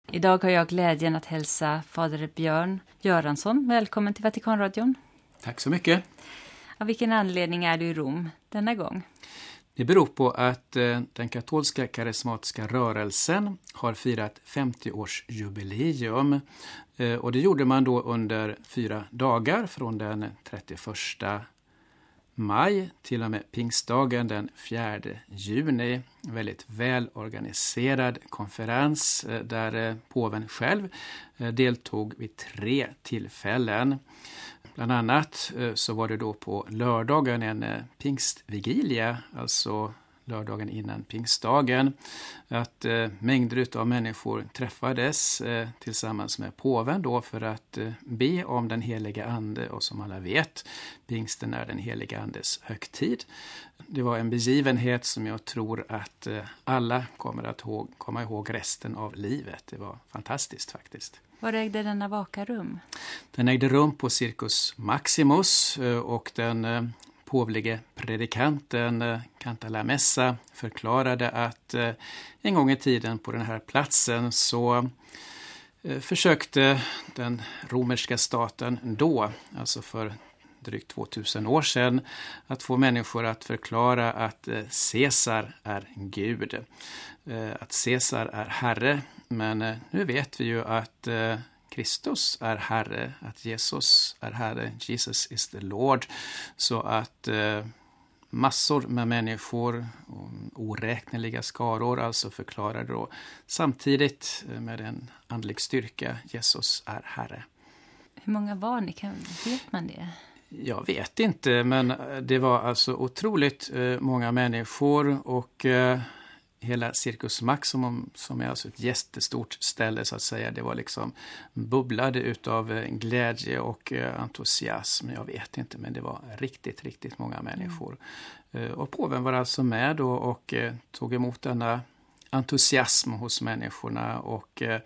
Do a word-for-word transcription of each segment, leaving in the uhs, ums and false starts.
Idag har jag glädjen att hälsa fader Björn Göransson. Välkommen till Vatikanradion. Tack så mycket. Av vilken anledning är du i Rom denna gång? Det beror på att eh, den katolska karismatiska rörelsen har firat femtio-årsjubileum. Eh, och det gjorde man då under fyra dagar från den trettioförsta maj till och med pingstdagen den fjärde juni. En väldigt välorganiserad konferens eh, där eh, påven själv eh, deltog vid tre tillfällen. Bland annat eh, så var det då på lördagen en eh, pingstvigilia, alltså lördagen innan pingstdagen, att eh, mängder av människor träffades eh, tillsammans med påven då för att eh, be om den heliga ande, och som alla vet, pingsten är den heliga andes högtid. Det var en begivenhet som jag tror att eh, alla kommer att ihåg, komma ihåg resten av livet. Det var fantastiskt faktiskt. Var ägde denna vaka rum? Den ägde rum på Circus Maximus eh, och den eh, påvlige predikanten eh, Cantalamessa förklarade att eh, en gång i tiden på den här platsen så eh, försökte den romerska staten då, alltså för drygt tvåtusen år sedan, att få människor att förklara att eh, Caesar är Gud, eh, att Caesar är herre. Men eh, nu vet vi ju att eh, Kristus är Herre, att Jesus är Herre, Jesus is the Lord. Så att eh, massor med människor, oräkneliga skaror, alltså förklarade då samtidigt eh, med en andlig styrka, Jesus är Herre. Hur många var ni? Kan, vet man det? Jag vet inte, men det var alltså otroligt eh, många människor, och eh, hela Circus Maximum, som är alltså ett jättestort ställe så att säga, det var liksom bubblade utav glädje och entusiasm. Jag vet inte, men det var riktigt, riktigt många människor. Mm. Och påven var alltså med då och eh, tog emot denna entusiasm hos människorna och eh,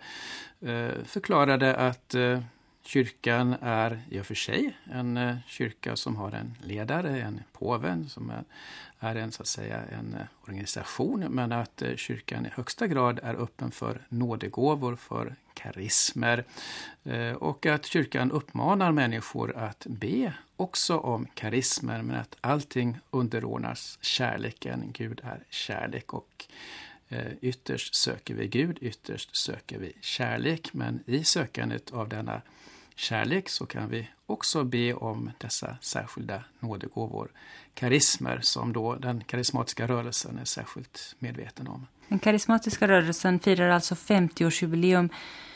förklarade att eh, kyrkan är i och för sig en eh, kyrka som har en ledare, en påven som är, är en så att säga en eh, organisation, men att eh, kyrkan i högsta grad är öppen för nådegåvor, för karismer, eh, och att kyrkan uppmanar människor att be också om karismer, men att allting underordnas kärleken. Gud är kärlek, och eh, ytterst söker vi Gud, ytterst söker vi kärlek, men i sökandet av denna kärlek så kan vi också be om dessa särskilda nådegåvor, karismer, som då den karismatiska rörelsen är särskilt medveten om. Den karismatiska rörelsen firar alltså femtio-årsjubileum.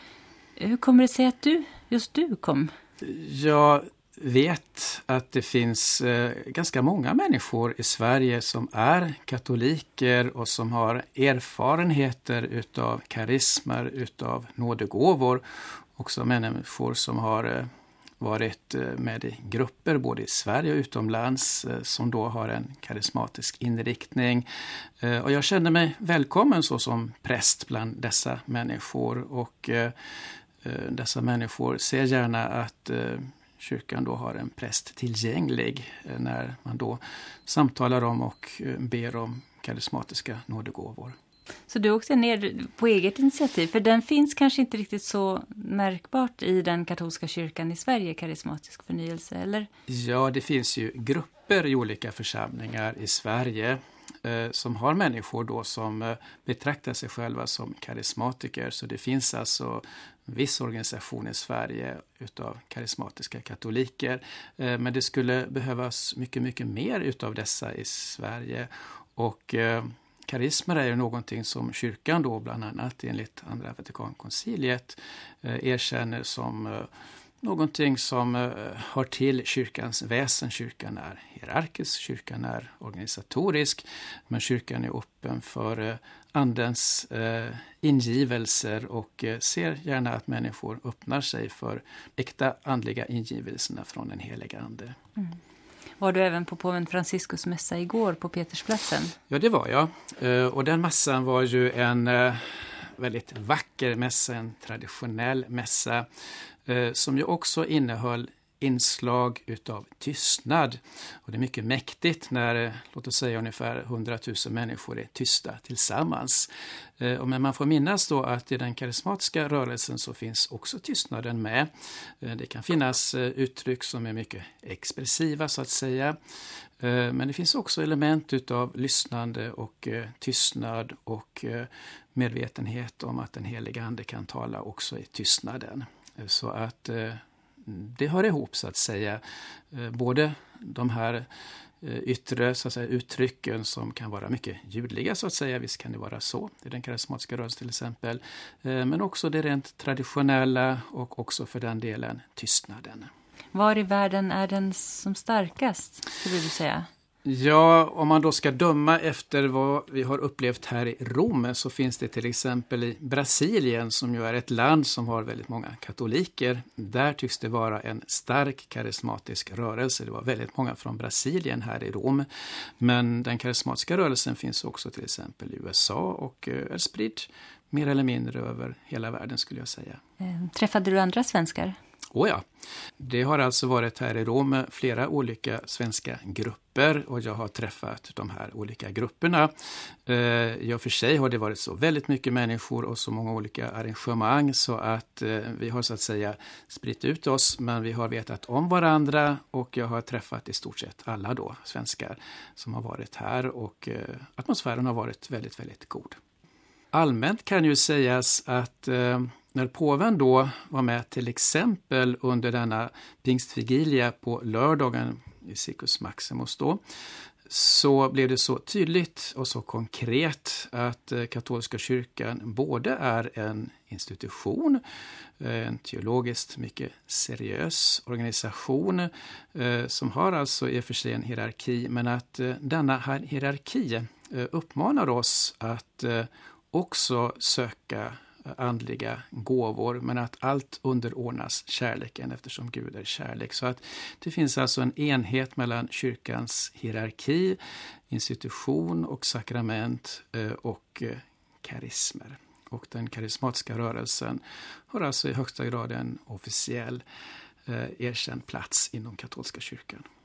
Hur kommer det sig att du, just du kom? Jag vet att det finns eh, ganska många människor i Sverige som är katoliker och som har erfarenheter utav karismer, utav nådegåvor. Också människor som har varit med i grupper både i Sverige och utomlands som då har en karismatisk inriktning. Och jag känner mig välkommen så som präst bland dessa människor, och dessa människor ser gärna att kyrkan då har en präst tillgänglig när man då samtalar om och ber om karismatiska nådegåvor. Så du åkte ner på eget initiativ, för den finns kanske inte riktigt så märkbart i den katolska kyrkan i Sverige, karismatisk förnyelse, eller? Ja, det finns ju grupper i olika församlingar i Sverige eh, som har människor då som eh, betraktar sig själva som karismatiker. Så det finns alltså en viss organisation i Sverige utav karismatiska katoliker, eh, men det skulle behövas mycket, mycket mer utav dessa i Sverige, och eh, karismer är ju någonting som kyrkan då bland annat enligt andra Vatikankonciliet eh, erkänner som eh, någonting som eh, hör till kyrkans väsen. Kyrkan är hierarkisk, kyrkan är organisatorisk, men kyrkan är öppen för eh, andens eh, ingivelser och eh, ser gärna att människor öppnar sig för äkta andliga ingivelserna från den heliga ande. Mm. Var du även på påven Franciscus mässa igår på Petersplatsen? Ja, det var jag. Och den mässan var ju en väldigt vacker mässa, en traditionell mässa som ju också innehöll inslag utav tystnad. Och det är mycket mäktigt när, låt oss säga ungefär hundratusen människor är tysta tillsammans. Men man får minnas då att i den karismatiska rörelsen så finns också tystnaden med. Det kan finnas uttryck som är mycket expressiva så att säga. Men det finns också element utav lyssnande och tystnad och medvetenhet om att den heliga ande kan tala också i tystnaden. Så att det hör ihop så att säga. Både de här yttre så att säga, uttrycken som kan vara mycket ljudliga så att säga, visst kan det vara så i den karismatiska rörelsen till exempel, men också det rent traditionella och också för den delen tystnaden. Var i världen är den som starkast, skulle du säga? Ja, om man då ska döma efter vad vi har upplevt här i Rom så finns det till exempel i Brasilien som ju är ett land som har väldigt många katoliker. Där tycks det vara en stark karismatisk rörelse. Det var väldigt många från Brasilien här i Rom. Men den karismatiska rörelsen finns också till exempel i U S A och är spridd mer eller mindre över hela världen skulle jag säga. Träffade du andra svenskar? Åh ja, det har alltså varit här i Rom flera olika svenska grupper och jag har träffat de här olika grupperna. Ja, för sig har det varit så väldigt mycket människor och så många olika arrangemang så att vi har så att säga spritt ut oss, men vi har vetat om varandra och jag har träffat i stort sett alla då svenskar som har varit här och atmosfären har varit väldigt, väldigt god. Allmänt kan ju sägas att när påven då var med till exempel under denna pingstvigilia på lördagen i Circus Maximus då, så blev det så tydligt och så konkret att katolska kyrkan både är en institution, en teologiskt mycket seriös organisation som har alltså i och för sig en hierarki, men att denna hierarki uppmanar oss att också söka andliga gåvor, men att allt underordnas kärleken eftersom Gud är kärlek. Så att det finns alltså en enhet mellan kyrkans hierarki, institution och sakrament och karismer. Och den karismatiska rörelsen har alltså i högsta grad en officiell erkänd plats inom katolska kyrkan.